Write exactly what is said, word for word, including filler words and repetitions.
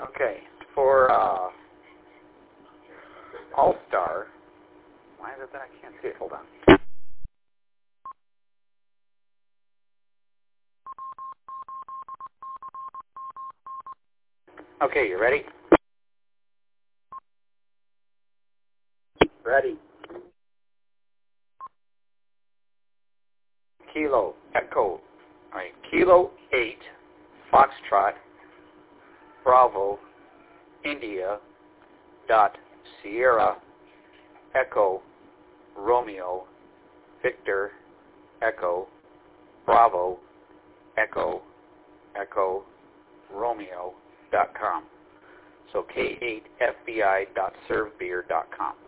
Okay, for uh, All-Star, why is it that I can't see it? Hold on. Okay, you ready? Ready. Kilo, Echo, all right, Kilo eight, Foxtrot, Bravo, India, dot, Sierra, Echo, Romeo, Victor, Echo, Bravo, Echo, Echo, Romeo, dot com. So K eight F B I dot servebeer dot com.